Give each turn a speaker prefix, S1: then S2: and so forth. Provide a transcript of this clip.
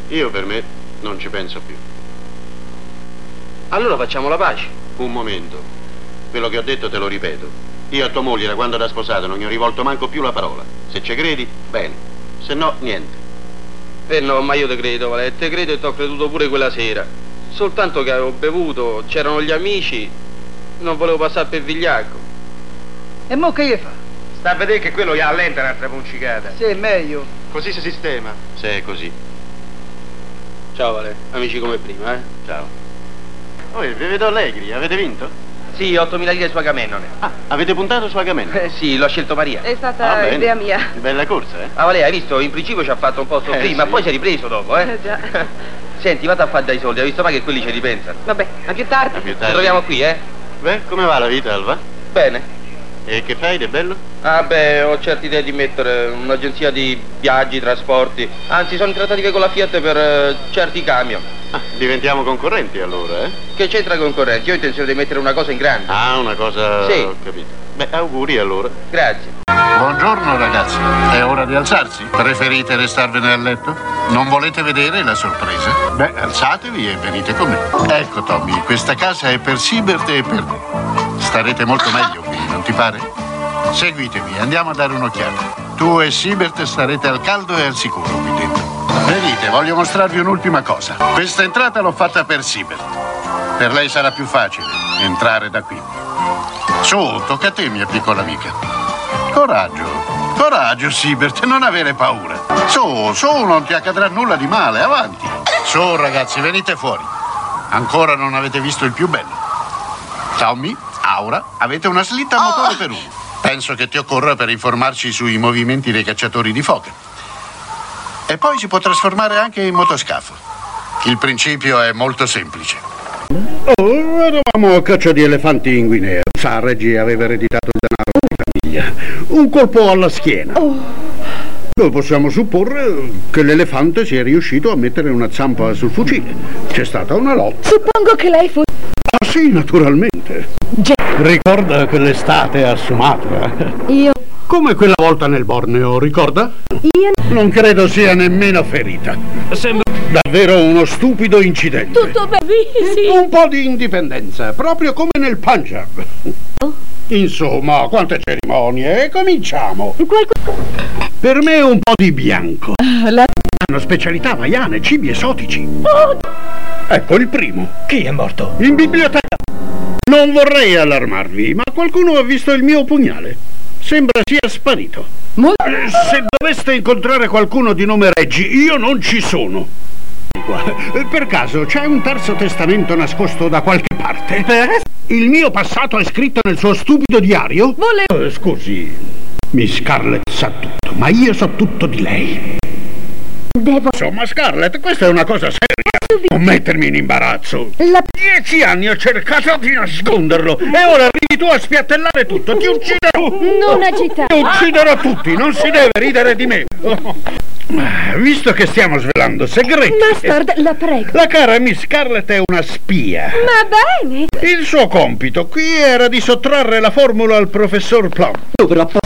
S1: Io per me non ci penso più.
S2: Allora facciamo la pace.
S1: Un momento. Quello che ho detto te lo ripeto. Io a tua moglie da quando t'ha sposato non gli ho rivolto manco più la parola. Se ci credi, bene. Se no, niente.
S2: No, ma io te credo, Vale, te credo e t'ho creduto pure quella sera. Soltanto che avevo bevuto, c'erano gli amici, non volevo passare per vigliacco.
S3: E mo che gli fa?
S4: Sta a vedere che quello gli allenta un'altra puncicata.
S3: Sì, è meglio.
S4: Così si sistema.
S1: Se è così.
S2: Ciao Vale, amici come prima, eh?
S1: Ciao. Oh, vi vedo allegri, avete vinto?
S2: Sì, 8.000 lire su Agamennone.
S1: Ah, avete puntato su Agamennone?
S2: Sì, l'ho scelto Maria.
S5: È stata idea mia.
S1: Bella corsa, eh?
S2: Ah, Vale, hai visto? In principio ci ha fatto un po' soffrire, ma
S1: sì.
S2: poi si è ripreso dopo,
S5: Già.
S2: Senti, vado a fare dai soldi, hai visto mai che quelli ci ripensano?
S5: Vabbè, a più tardi.
S1: A più
S2: Ci
S1: tardi.
S2: troviamo qui, eh?
S1: Beh, come va la vita, Alva?
S2: Bene.
S1: E che fai, De bello?
S2: Ah beh, ho certe idee di mettere un'agenzia di viaggi, trasporti. Anzi, sono in trattative con la Fiat per certi camion.
S1: Ah, diventiamo concorrenti allora, eh?
S2: Che c'entra i concorrenti? Io ho intenzione di mettere una cosa in grande.
S1: Ah, una cosa...
S2: Sì.
S1: Ho capito. Beh, auguri allora.
S2: Grazie.
S6: Buongiorno ragazzi, è ora di alzarsi? Preferite restarvene a letto? Non volete vedere la sorpresa? Beh, alzatevi e venite con me. Ecco Tommy, questa casa è per Siebert e per me. Starete molto meglio qui, non ti pare? Seguitemi, andiamo a dare un'occhiata. Tu e Siebert starete al caldo e al sicuro qui dentro. Venite, voglio mostrarvi un'ultima cosa. Questa entrata l'ho fatta per Siebert. Per lei sarà più facile entrare da qui. Su, tocca a te, mia piccola amica. Coraggio, coraggio, Siebert, non avere paura. Su, non ti accadrà nulla di male, avanti. Su, ragazzi, venite fuori. Ancora non avete visto il più bello. Tommy, Aura, avete una slitta a motore per uno. Penso che ti occorra per informarci sui movimenti dei cacciatori di foche. E poi si può trasformare anche in motoscafo. Il principio è molto semplice.
S7: Oh, eravamo a caccia di elefanti in Guinea. Sa, Reggie aveva ereditato il denaro di famiglia. Un colpo alla schiena. Noi possiamo supporre che l'elefante sia riuscito a mettere una zampa sul fucile. C'è stata una lotta.
S5: Suppongo che lei fu...
S7: Ah sì, naturalmente. Ricorda quell'estate a Sumatra?
S5: Io...
S7: Come quella volta nel Borneo, ricorda?
S5: Io...
S7: Non credo sia nemmeno ferita. Sembra davvero uno stupido incidente.
S5: Tutto benissimo.
S7: Un po' di indipendenza, proprio come nel Punjab. Insomma, quante cerimonie, cominciamo. Per me un po' di bianco. Hanno specialità hawaiane, cibi esotici. Ecco il primo.
S4: Chi è morto?
S7: In biblioteca. Non vorrei allarmarvi, ma qualcuno ha visto il mio pugnale. Sembra sia sparito. Se doveste incontrare qualcuno di nome Reggie, io non ci sono. Per caso c'è un terzo testamento nascosto da qualche parte? Il mio passato è scritto nel suo stupido diario? Scusi, Miss Scarlett sa tutto, ma io so tutto di lei. Insomma, Scarlett, questa è una cosa seria. Non mettermi in imbarazzo. 10 anni ho cercato di nasconderlo e ora arrivi tu a spiattellare tutto. Ti ucciderò.
S5: Non agitare.
S7: Ti ucciderò tutti, non si deve ridere di me. Visto che stiamo svelando segreti...
S5: Mustard, la prego.
S7: La cara Miss Scarlett è una spia.
S5: Ma bene.
S7: Il suo compito qui era di sottrarre la formula al professor Plum.